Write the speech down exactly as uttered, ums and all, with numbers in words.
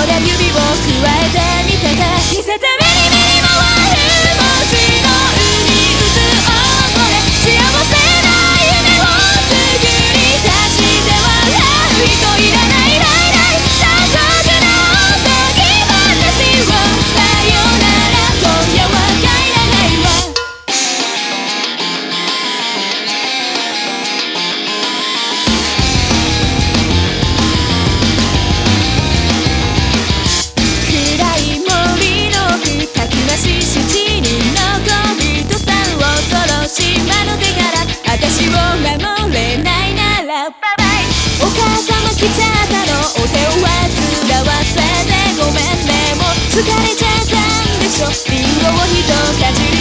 で指をくわえてみてた見せて目に目に回る文字の海渦を越え幸せな夢を作り出して笑う人いらないライライ残酷な音に私をさよなら今夜は帰らないわ暗い森のたくましい七人の恋人さんを恐ろしい魔の手から私を守れないならバイバイお母様来ちゃったのお手を煩わせてごめんねもう疲れちゃったんでしょリンゴを一かじ